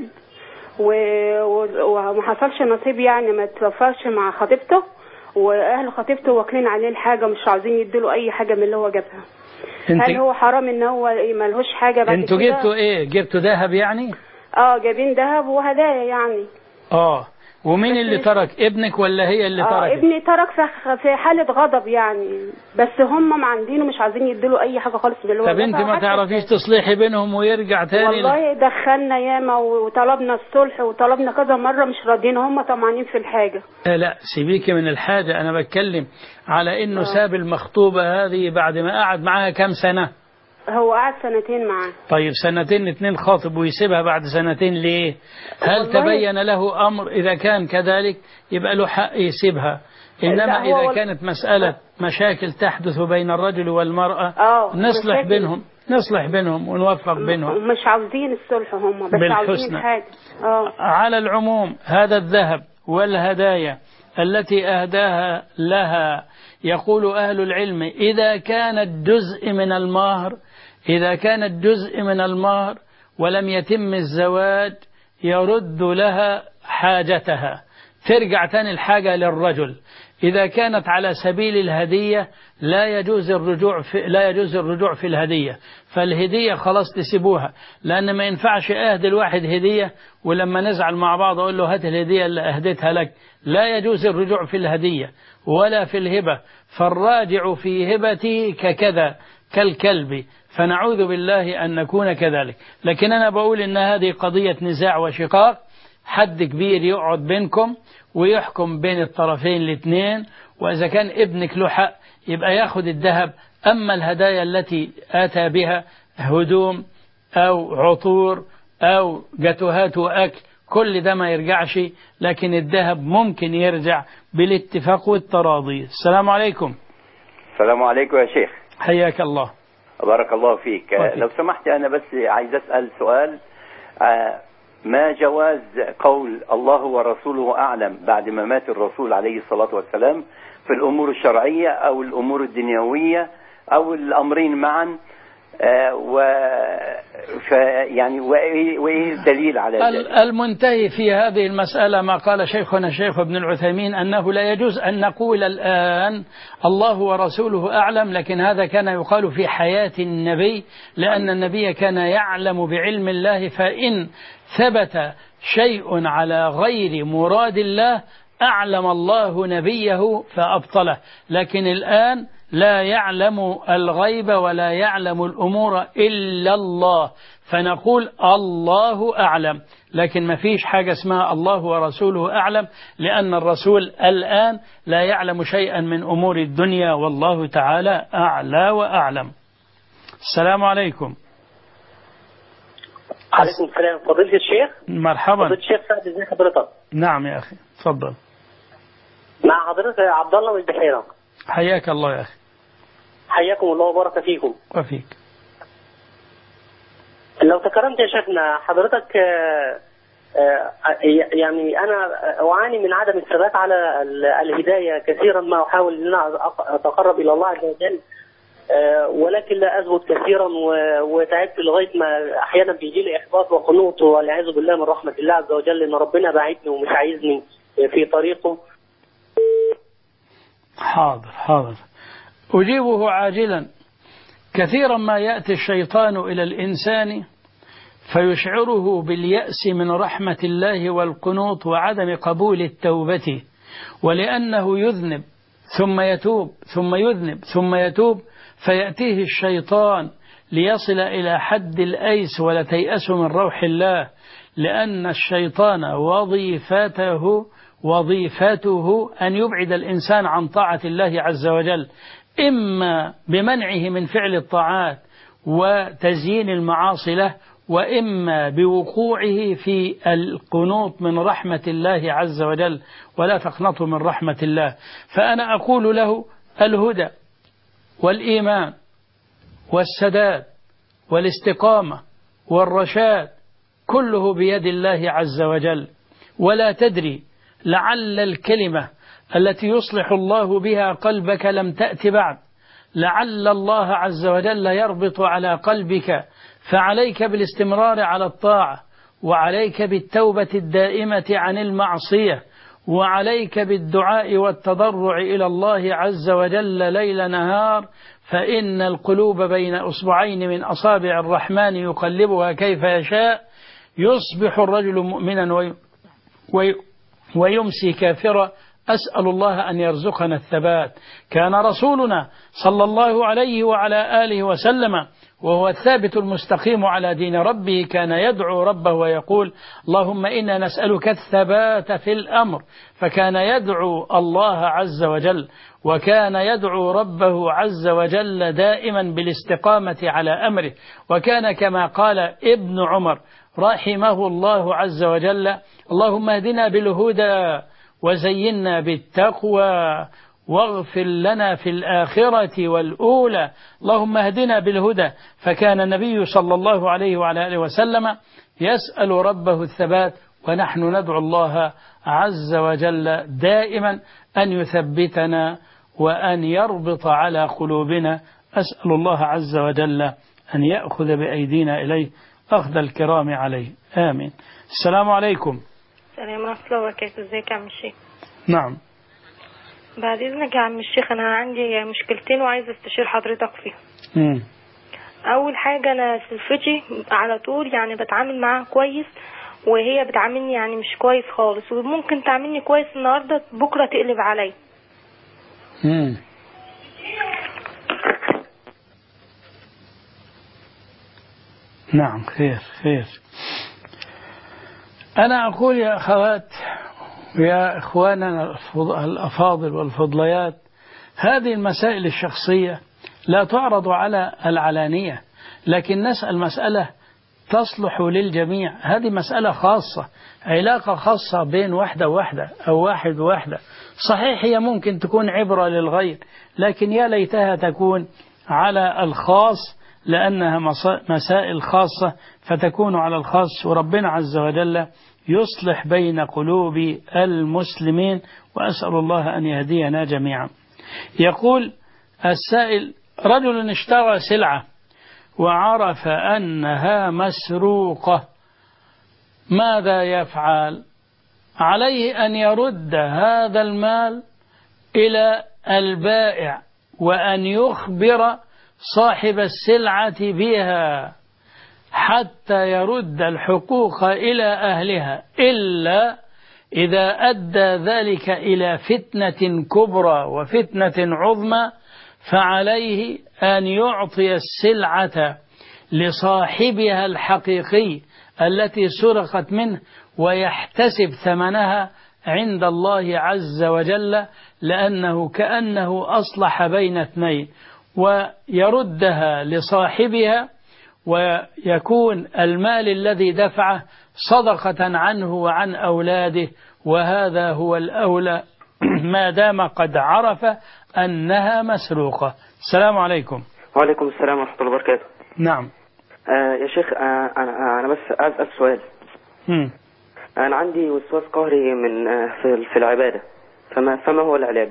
وما حصلش نصيب، يعني ما توفاش مع خطيبته، واهل خطيبته واكلين عليه الحاجه مش عايزين يديله اي حاجه من اللي هو جابها. هل هو حرام ان هو ملهوش حاجه بعد انتوا جبتوا ايه؟ جبتوا ذهب يعني؟ اه جايبين ذهب وهدايا يعني. اه ومين اللي ترك؟ ابنك ولا هي اللي تركت؟ اه ابني ترك في حالة غضب يعني، بس هم معندينه مش عايزين يديله اي حاجة خالص من اللي هو. طب انت ما تعرفيش تصلحي بينهم ويرجع تاني؟ والله دخلنا ياما وطلبنا الصلح وطلبنا كذا مرة مش راضيين، هم طمعانين في الحاجة. اه لا سيبيكي من الحاجة، انا بتكلم على انه آه. ساب المخطوبة هذه بعد ما قعد معاها كام سنة؟ هو قعد سنتين معاه. طيب سنتين اتنين خاطب ويسيبها بعد سنتين ليه؟ هل تبين له أمر؟ إذا كان كذلك يبقى له حق يسيبها، إنما إذا كانت مسألة مشاكل تحدث بين الرجل والمرأة نصلح بينهم نصلح بينهم ونوفق بينهم. مش عاوزين الصلح هم بس عاوزين الحاجة. على العموم هذا الذهب والهدايا التي أهداها لها، يقول أهل العلم إذا كانت جزء من المهر إذا كانت جزء من المهر ولم يتم الزواج يرد لها حاجتها، ترجع تاني الحاجة للرجل. إذا كانت على سبيل الهدية لا يجوز الرجوع في لا يجوز الرجوع في الهدية، فالهدية خلاص تسيبوها، لأن ما ينفعش أهدي الواحد هدية ولما نزعل مع بعض أقول له هات الهدية اللي أهدتها لك. لا يجوز الرجوع في الهدية ولا في الهبة، فالراجع في هبتي ككذا كالكلب، فنعوذ بالله أن نكون كذلك. لكن أنا بقول إن هذه قضية نزاع وشقاق، حد كبير يقعد بينكم ويحكم بين الطرفين الاثنين، وإذا كان ابنك له حق يبقى ياخد الذهب. أما الهدايا التي آتى بها هدوم أو عطور أو جاتوهات وأكل كل ده ما يرجعش، لكن الذهب ممكن يرجع بالاتفاق والتراضي. السلام عليكم. السلام عليكم يا شيخ. حياك الله. بارك الله فيك. وفيك. لو سمحت أنا بس عايز أسأل سؤال، ما جواز قول الله ورسوله أعلم بعد ما مات الرسول عليه الصلاة والسلام في الأمور الشرعية أو الأمور الدنيوية أو الأمرين معا؟ و يعني وإيه الدليل على ذلك؟ المنتهي في هذه المسألة ما قال شيخنا شيخ ابن العثيمين أنه لا يجوز أن نقول الآن الله ورسوله أعلم، لكن هذا كان يقال في حياة النبي، لأن النبي كان يعلم بعلم الله، فإن ثبت شيء على غير مراد الله أعلم الله نبيه فأبطله. لكن الآن لا يعلم الغيب ولا يعلم الأمور إلا الله، فنقول الله أعلم، لكن ما فيش حاجة اسمها الله ورسوله أعلم، لأن الرسول الآن لا يعلم شيئا من أمور الدنيا، والله تعالى أعلى وأعلم. السلام عليكم. عليكم السلام. فضيلة الشيخ. مرحبا. فضيلة الشيخ سعد، ازي حضرتك؟ نعم يا أخي، تفضل. مع حضرتك عبد الله من البحيرة. حياك الله يا أخي. حياكم الله وبارك فيكم. وفيك. لو تكرمت يا شيخنا، حضرتك يعني أنا أعاني من عدم الثبات على الهداية كثيرا، ما أحاول أن أنا أتقرب إلى الله عز وجل، ولكن لا أثبت كثيرا، وتعبت لغاية ما أحيانا بيجي لي إحباط وقنوط والعياذ بالله من رحمة الله عز وجل، إن ربنا بعيدني ومش عايزني في طريقه. حاضر حاضر أجيبه عاجلا. كثيرا ما يأتي الشيطان إلى الإنسان فيشعره باليأس من رحمة الله والقنوط وعدم قبول التوبة، ولأنه يذنب ثم يتوب ثم يذنب ثم يتوب، فيأتيه الشيطان ليصل إلى حد الأيس ولا تيأس من روح الله، لأن الشيطان وظيفته وظيفته أن يبعد الإنسان عن طاعة الله عز وجل، إما بمنعه من فعل الطاعات وتزيين المعاصي له، وإما بوقوعه في القنوط من رحمة الله عز وجل، ولا تقنطوا من رحمة الله. فأنا أقول له الهدى والإيمان والسداد والاستقامة والرشاد كله بيد الله عز وجل، ولا تدري لعل الكلمة التي يصلح الله بها قلبك لم تأت بعد، لعل الله عز وجل يربط على قلبك، فعليك بالاستمرار على الطاعة، وعليك بالتوبة الدائمة عن المعصية، وعليك بالدعاء والتضرع إلى الله عز وجل ليل نهار، فإن القلوب بين أصبعين من أصابع الرحمن يقلبها كيف يشاء، يصبح الرجل مؤمنا وي وي ويمسي كافرا. أسأل الله أن يرزقنا الثبات. كان رسولنا صلى الله عليه وعلى آله وسلم وهو الثابت المستقيم على دين ربه كان يدعو ربه ويقول اللهم إنا نسألك الثبات في الأمر، فكان يدعو الله عز وجل وكان يدعو ربه عز وجل دائما بالاستقامة على أمره، وكان كما قال ابن عمر رحمه الله عز وجل اللهم اهدنا بالهدى وزينا بالتقوى واغفر لنا في الآخرة والأولى، اللهم اهدنا بالهدى. فكان النبي صلى الله عليه وعلى آله وسلم يسأل ربه الثبات، ونحن ندعو الله عز وجل دائما أن يثبتنا وأن يربط على قلوبنا. أسأل الله عز وجل أن يأخذ بأيدينا إليه أخذ الكرام عليه، آمين. السلام عليكم. السلام ورحمة الله وبركاته. ازيك يا عم الشيخ؟ نعم. بعد إذنك يا عم الشيخ، أنا عندي مشكلتين وعايز استشير حضرتك فيهم. مم. أول حاجة، أنا سلفتي على طول يعني بتعامل معاها كويس، وهي بتعاملني يعني مش كويس خالص، وممكن تعاملني كويس النهاردة بكرة تقلب علي. مم. نعم، خير خير. أنا أقول يا أخوات ويا إخواننا الأفاضل والفضليات، هذه المسائل الشخصية لا تعرض على العلانية، لكن نسأل مسألة تصلح للجميع. هذه مسألة خاصة، علاقة خاصة بين واحدة وواحدة أو واحد وواحدة. صحيح هي ممكن تكون عبرة للغير، لكن يا ليتها تكون على الخاص، لأنها مسائل خاصة فتكون على الخاص، وربنا عز وجل يصلح بين قلوب المسلمين، وأسأل الله أن يهدينا جميعا. يقول السائل رجل اشترى سلعة وعرف أنها مسروقة، ماذا يفعل؟ عليه أن يرد هذا المال إلى البائع وأن يخبر صاحب السلعة بها حتى يرد الحقوق إلى أهلها، إلا إذا أدى ذلك إلى فتنة كبرى وفتنة عظمى فعليه أن يعطي السلعة لصاحبها الحقيقي التي سرقت منه ويحتسب ثمنها عند الله عز وجل، لأنه كأنه أصلح بين اثنين، ويردها لصاحبها ويكون المال الذي دفعه صدقة عنه وعن أولاده، وهذا هو الأولى ما دام قد عرف أنها مسروقة. السلام عليكم. وعليكم السلام ورحمة الله وبركاته. نعم. آه يا شيخ، آه أنا أنا بس أسأل سؤال. مم. أنا عندي وسواس قهري من آه في في العبادة، فما فما هو العلاج؟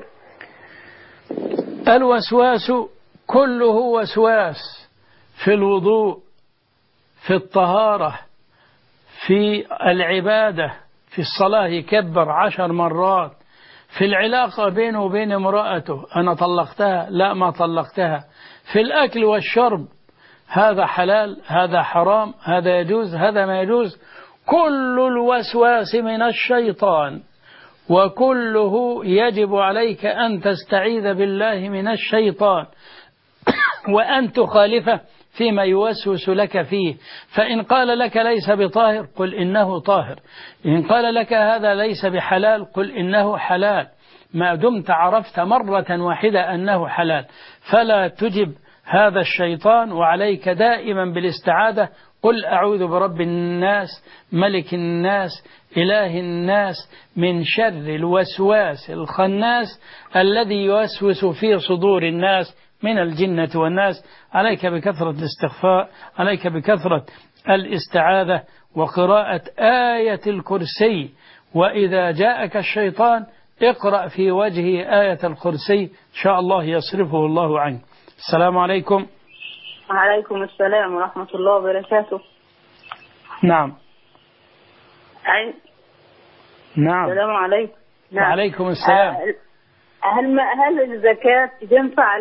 الوسواس كله وسواس في الوضوء، في الطهارة، في العبادة، في الصلاة يكبر عشر مرات، في العلاقة بينه وبين امرأته، أنا طلقتها لا ما طلقتها، في الأكل والشرب، هذا حلال هذا حرام هذا يجوز هذا ما يجوز، كل الوسواس من الشيطان، وكله يجب عليك أن تستعيذ بالله من الشيطان وأن تخالفه فيما يوسوس لك فيه. فإن قال لك ليس بطاهر قل إنه طاهر، إن قال لك هذا ليس بحلال قل إنه حلال، ما دمت عرفت مرة واحدة أنه حلال فلا تجب هذا الشيطان، وعليك دائما بالاستعاذة. قل أعوذ برب الناس ملك الناس إله الناس من شر الوسواس الخناس الذي يوسوس في صدور الناس من الجنة والناس. عليك بكثرة الاستغفار، عليك بكثرة الاستعاذة وقراءة آية الكرسي، وإذا جاءك الشيطان اقرأ في وجهه آية الكرسي إن شاء الله يصرفه الله عنك. السلام عليكم. وعليكم السلام ورحمة الله وبركاته. نعم. أي... نعم. السلام عليكم. نعم. وعليكم السلام. هل ما هل الزكاة تنفع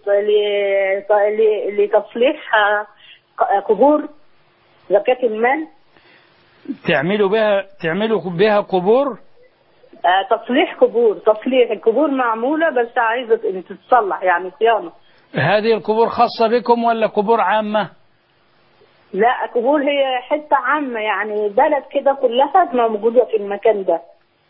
لتصليح قبور، زكاة المال؟ تعملوا بها تعملوا بها قبور؟ تصليح قبور، تصليح القبور معمولة بس عايزة ان تتصلح يعني صيانة. هذه القبور خاصة بكم ولا قبور عامة؟ لا، قبور هي حتة عامة يعني بلد كده كلها موجودة في المكان ده.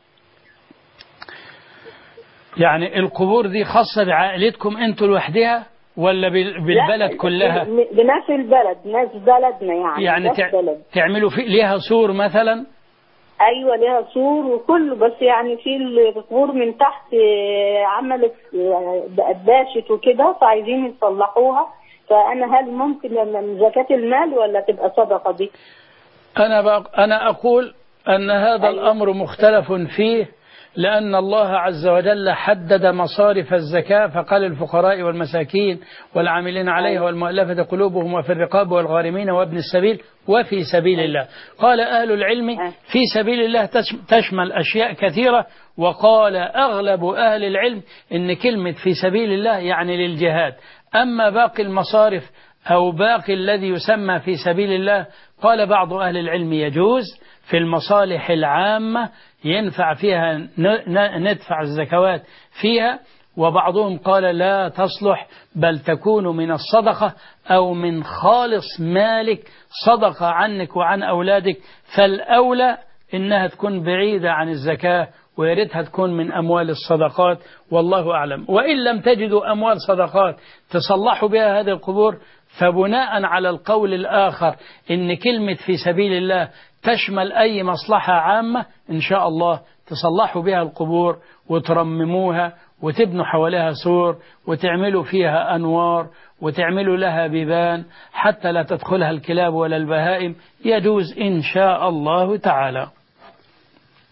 يعني القبور دي خاصة بعائلتكم انتوا لوحدها ولا بالبلد كلها؟ بناس البلد، ناس بلدنا يعني. يعني ناس بلد. تعملوا في ليها سور مثلا؟ ايوه ليها سور وكله، بس يعني في القبور من تحت عملت داشت وكده فعايزين يصلحوها، فانا هل ممكن من زكاة المال ولا تبقى صدقة دي؟ انا بق... انا اقول ان هذا أيوة. الامر مختلف فيه، لأن الله عز وجل حدد مصارف الزكاة فقال الفقراء والمساكين والعاملين عليها والمؤلفة قلوبهم وفي الرقاب والغارمين وابن السبيل وفي سبيل الله. قال أهل العلم في سبيل الله تشمل أشياء كثيرة، وقال أغلب أهل العلم إن كلمة في سبيل الله يعني للجهاد. أما باقي المصارف أو باقي الذي يسمى في سبيل الله قال بعض أهل العلم يجوز في المصالح العامة ينفع فيها ندفع الزكوات فيها، وبعضهم قال لا تصلح بل تكون من الصدقة أو من خالص مالك صدقة عنك وعن أولادك، فالأولى إنها تكون بعيدة عن الزكاة ويريدها تكون من أموال الصدقات، والله أعلم. وإن لم تجدوا أموال صدقات تصلحوا بها هذه القبور فبناء على القول الآخر إن كلمة في سبيل الله تشمل أي مصلحة عامة إن شاء الله تصلحوا بها القبور وترمموها وتبنوا حواليها سور وتعملوا فيها أنوار وتعملوا لها بيبان حتى لا تدخلها الكلاب ولا البهائم، يجوز إن شاء الله تعالى.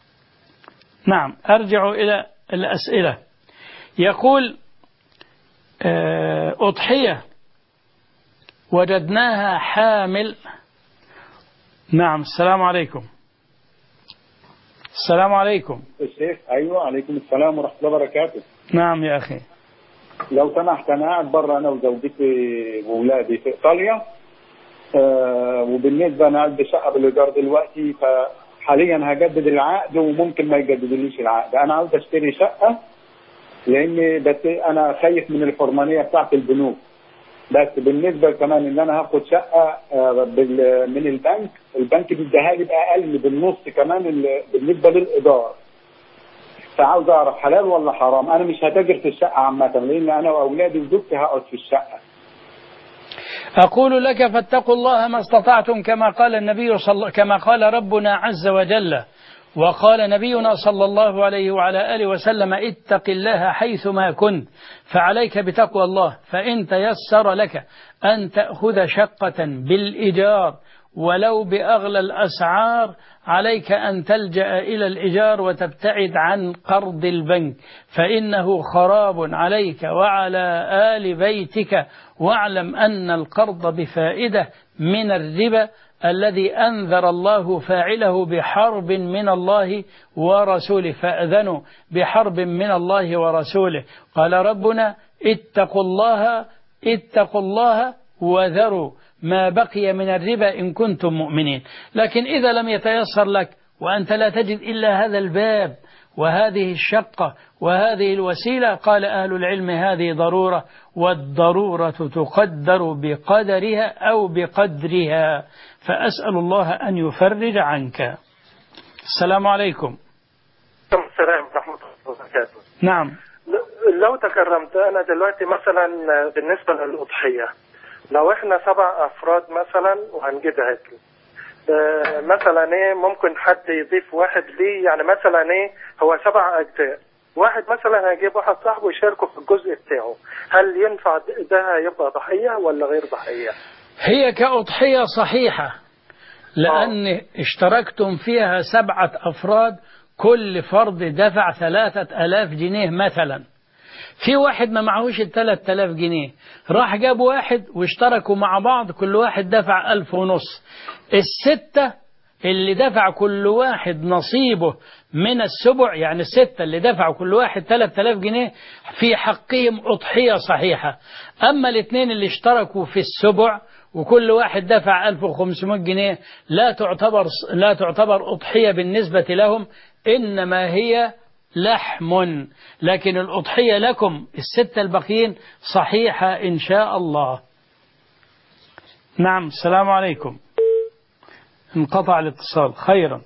نعم، أرجع إلى الأسئلة. يقول أضحية وجدناها حامل. نعم. السلام عليكم. السلام عليكم الشيخ. أيوة عليكم السلام ورحمة الله وبركاته. نعم يا أخي. لو سمحت أنا قاعد برا أنا وزوجتي وأولادي في إيطاليا، أه وبالنسبة أنا قاعد بشقة بالإيجار دلوقتي، فحاليا هجدد العقد وممكن ما يجددليش العقد. أنا عاوز أشتري شقة لأن بس أنا خايف من الحرمانية بتاعت البنوك، بس بالنسبة كمان إن أنا هاخد شقة أه من البنك، البنك بيديها لي بأقل بالنص كمان بالنسبة للإيجار. فعاوز أعرف حلال ولا حرام. أنا مش هتاجر في الشقة عامة لأن أنا وأولادي وزوجتي هقعد في الشقة. أقول لك فاتقوا الله ما استطعتم كما قال النبي صلى كما قال ربنا عز وجل، وقال نبينا صلى الله عليه وعلى آله وسلم اتق الله حيثما كنت، فعليك بتقوى الله. فإن تيسر لك أن تأخذ شقة بالإيجار ولو بأغلى الأسعار عليك أن تلجأ إلى الإيجار وتبتعد عن قرض البنك، فإنه خراب عليك وعلى آل بيتك. واعلم أن القرض بفائدة من الربا الذي أنذر الله فاعله بحرب من الله ورسوله، فأذنوا بحرب من الله ورسوله. قال ربنا اتقوا الله اتقوا الله وذروا ما بقي من الربا إن كنتم مؤمنين. لكن إذا لم يتيسر لك وأنت لا تجد إلا هذا الباب وهذه الشقة وهذه الوسيلة، قال أهل العلم هذه ضرورة، والضرورة تقدر بقدرها أو بقدرها. فأسأل الله أن يفرج عنك. السلام عليكم. السلام ورحمة الله وبركاته. نعم. لو تكرمت أنا دلوقتي مثلا بالنسبة للأضحية، لو احنا سبع أفراد مثلا وهنجيب عجل، اه مثلا ايه ممكن حد يضيف واحد ليه، يعني مثلا ايه هو سبع أجزاء، واحد مثلا هيجيب واحد صاحبه يشاركه في الجزء بتاعه، هل ينفع ده يبقى ضحية ولا غير ضحية؟ هي كأضحية صحيحة، لأن أوه. اشتركتم فيها سبعة أفراد، كل فرد دفع ثلاثة ألاف جنيه مثلا. في واحد ما معهوش الثلاث آلاف جنيه، راح جاب واحد واشتركوا مع بعض، كل واحد دفع ألف ونص. الستة اللي دفع كل واحد نصيبه من السبع، يعني الستة اللي دفعوا كل واحد ثلاث آلاف جنيه في حقهم أضحية صحيحة. أما الاثنين اللي اشتركوا في السبع وكل واحد دفع ألف وخمسمائة جنيه لا تعتبر لا تعتبر أضحية بالنسبة لهم، إنما هي لحم. لكن الأضحية لكم الستة الباقيين صحيحة إن شاء الله. نعم. السلام عليكم. انقطع الاتصال. خيرا.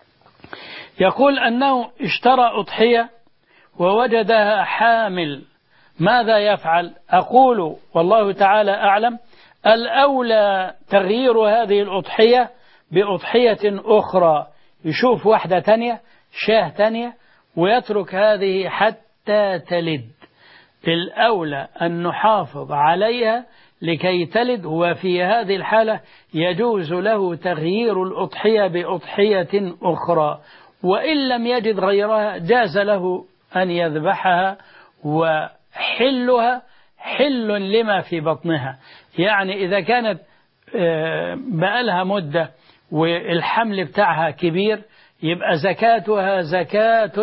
يقول أنه اشترى أضحية ووجدها حامل، ماذا يفعل؟ أقول والله تعالى أعلم، الأولى تغيير هذه الأضحية بأضحية أخرى، يشوف واحدة تانية شاه تانية ويترك هذه حتى تلد. الأولى أن نحافظ عليها لكي تلد، وفي هذه الحالة يجوز له تغيير الأضحية بأضحية أخرى، وإن لم يجد غيرها جاز له أن يذبحها، وحلها حل لما في بطنها. يعني إذا كانت بقالها مدة والحمل بتاعها كبير يبقى زكاتها زكاة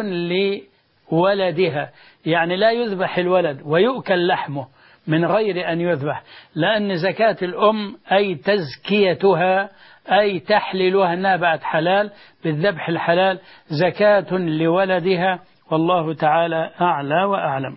لولدها، يعني لا يذبح الولد ويؤكل لحمه من غير أن يذبح، لأن زكاة الأم أي تزكيتها أي تحليلها أنها بقت حلال بالذبح الحلال، زكاة لولدها، والله تعالى أعلى وأعلم.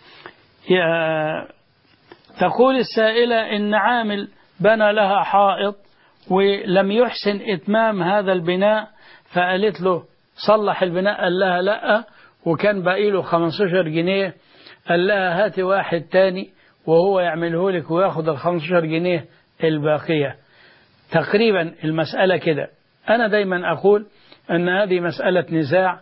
تقول السائلة إن عامل بنى لها حائط ولم يحسن إتمام هذا البناء، فقالت له صلح البناء، قال لها لا، وكان باقي له خمسة عشر جنيه، قال لها هاتي واحد تاني وهو يعمله لك وياخد ال خمسة عشر جنيه الباقية. تقريبا المسألة كده. أنا دايما أقول أن هذه مسألة نزاع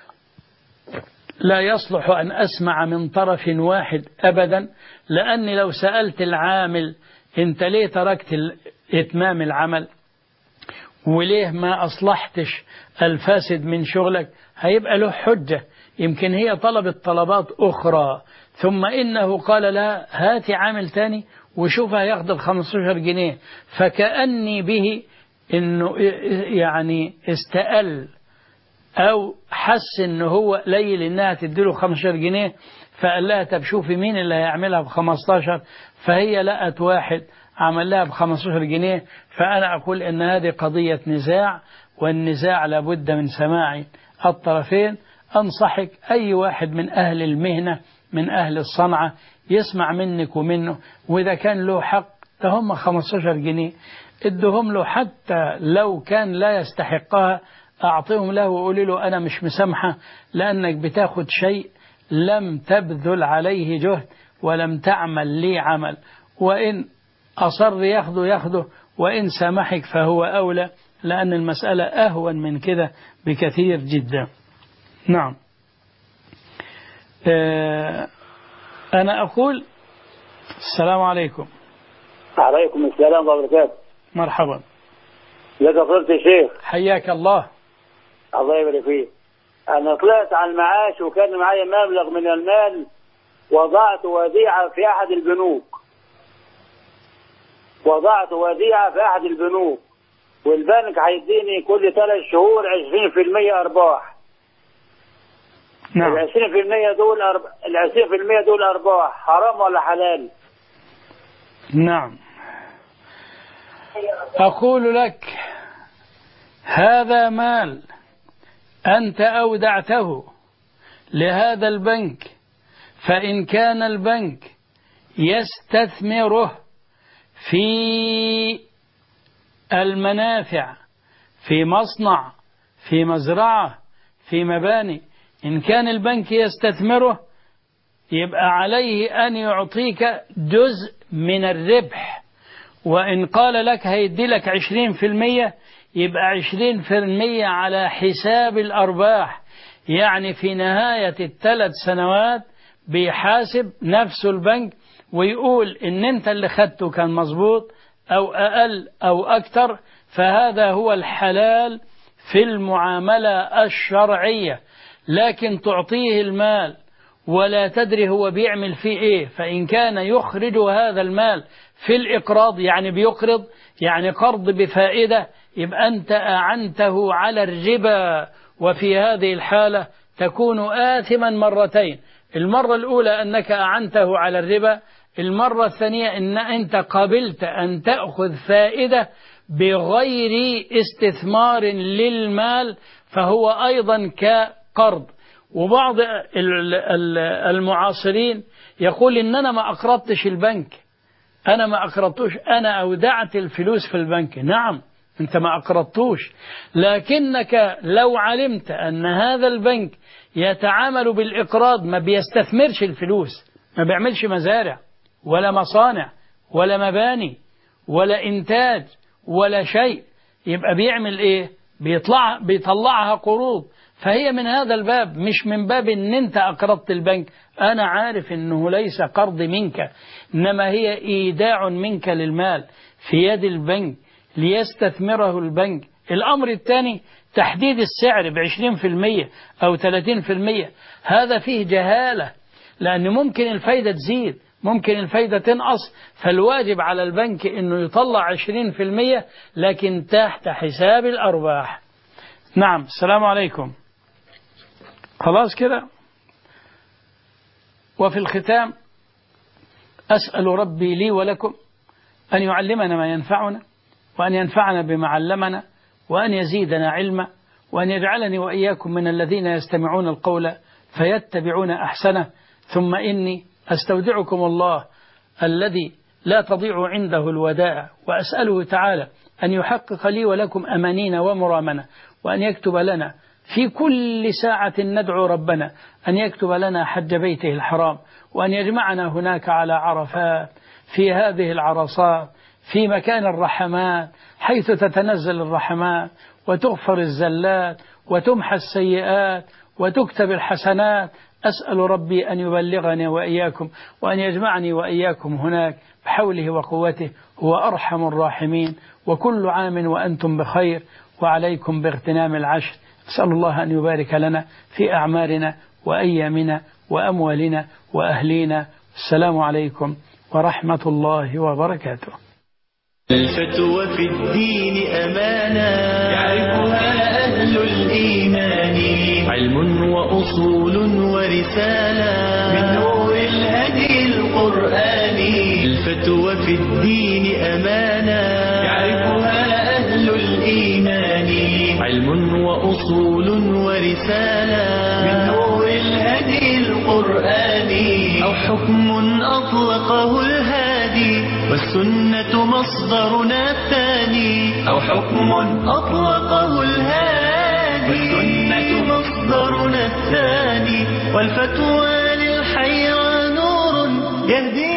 لا يصلح أن أسمع من طرف واحد أبدا، لأني لو سألت العامل أنت ليه تركت إتمام العمل وليه ما أصلحتش الفاسد من شغلك، هيبقى له حجة يمكن هي طلبت طلبات أخرى، ثم إنه قال لا هاتي عامل تاني وشوفها ياخد الخمسة عشر جنيه، فكأني به إنه يعني استقل أو حس إنه هو قليل إنها تديله خمسة عشر جنيه، فقال لها طب شوفي مين اللي هيعملها بخمستاشر، فهي لقت واحد عمل لها بخمستاشر جنيه. فأنا أقول إن هذه قضية نزاع، والنزاع لابد من سماع الطرفين. أنصحك أي واحد من أهل المهنة من أهل الصنعة يسمع منك ومنه، وإذا كان له حق هم خمستاشر جنيه ادهم له، حتى لو كان لا يستحقها أعطيهم له وقولي له أنا مش مسامحة، لأنك بتاخد شيء لم تبذل عليه جهد ولم تعمل لي عمل. وإن أصر ياخده ياخده، وإن سامحك فهو أولى، لأن المسألة أهون من كده بكثير جدا. نعم. آه أنا أقول السلام عليكم. عليكم السلام ورحمة الله وبركاته. مرحبا. ازيك يا فضيلة الشيخ؟ حياك الله. الله يبارك فيك. أنا طلعت على المعاش وكان معايا مبلغ من المال، وضعت وديعة في أحد البنوك وضعت وديعة في أحد البنوك والبنك هيديني كل ثلاث شهور عشرين في المية أرباح. نعم. العشرين في المية دول أرب... العشرين في المية دول أرباح، حرام ولا حلال؟ نعم. أقول لك هذا مال أنت أودعته لهذا البنك، فإن كان البنك يستثمره في المنافع، في مصنع، في مزرعة، في مباني، إن كان البنك يستثمره يبقى عليه أن يعطيك جزء من الربح. وإن قال لك هيدي لك عشرين في المية يبقى عشرين في المية على حساب الأرباح. يعني في نهاية الثلاث سنوات بيحاسب نفسه البنك ويقول إن أنت اللي خدته كان مظبوط أو أقل أو أكتر. فهذا هو الحلال في المعاملة الشرعية. لكن تعطيه المال ولا تدري هو بيعمل فيه إيه، فإن كان يخرج هذا المال في الإقراض، يعني بيقرض يعني قرض بفائدة، يبقى أنت أعنته على الربا، وفي هذه الحالة تكون آثما مرتين. المرة الأولى أنك أعنته على الربا، المرة الثانية أن أنت قبلت أن تأخذ فائدة بغير استثمار للمال، فهو أيضا كقرض. وبعض المعاصرين يقول إن أنا ما أقرضتش البنك، أنا ما أقرضتوش، أنا أودعت الفلوس في البنك. نعم أنت ما أقرضتوش، لكنك لو علمت أن هذا البنك يتعامل بالإقراض، ما بيستثمرش الفلوس، ما بيعملش مزارع ولا مصانع ولا مباني ولا إنتاج ولا شيء، يبقى بيعمل إيه؟ بيطلع بيطلعها قروض. فهي من هذا الباب، مش من باب ان انت اقرضت البنك. انا عارف انه ليس قرض منك، انما هي ايداع منك للمال في يد البنك ليستثمره البنك. الامر الثاني تحديد السعر بعشرين في المية او ثلاثين في المية، هذا فيه جهالة، لان ممكن الفايدة تزيد ممكن الفايدة تنقص، فالواجب على البنك انه يطلع عشرين في المية لكن تحت حساب الارباح. نعم. السلام عليكم. خلاص كده. وفي الختام أسأل ربي لي ولكم أن يعلمنا ما ينفعنا، وأن ينفعنا بما علمنا، وأن يزيدنا علما، وأن يجعلني وإياكم من الذين يستمعون القول فيتبعون أحسنه. ثم إني أستودعكم الله الذي لا تضيع عنده الودائع، وأسأله تعالى أن يحقق لي ولكم أمانينا ومرامنا، وأن يكتب لنا في كل ساعة ندعو ربنا أن يكتب لنا حج بيته الحرام، وأن يجمعنا هناك على عرفات في هذه العرصات في مكان الرحمات، حيث تتنزل الرحمات وتغفر الزلات وتمحى السيئات وتكتب الحسنات. أسأل ربي أن يبلغني وإياكم وأن يجمعني وإياكم هناك بحوله وقوته، هو أرحم الراحمين. وكل عام وأنتم بخير، وعليكم باغتنام العشر. أسأل الله أن يبارك لنا في أعمارنا وأيامنا وأموالنا وأهلينا. السلام عليكم ورحمة الله وبركاته. الفتوى في الدين أمانة يعرفها أهل الإيمان، علم وأصول ورسالة من نور الهدي القرآني. الفتوى في الدين أمانة يعرفها أهل الإيمان، علم وأصول ورسالة من نور الهدي القرآني. أو حكم أطلقه الهادي والسنة مصدرنا الثاني. أو حكم أطلقه الهادي والسنة مصدرنا الثاني. والفتوى للحيرى نور يهدي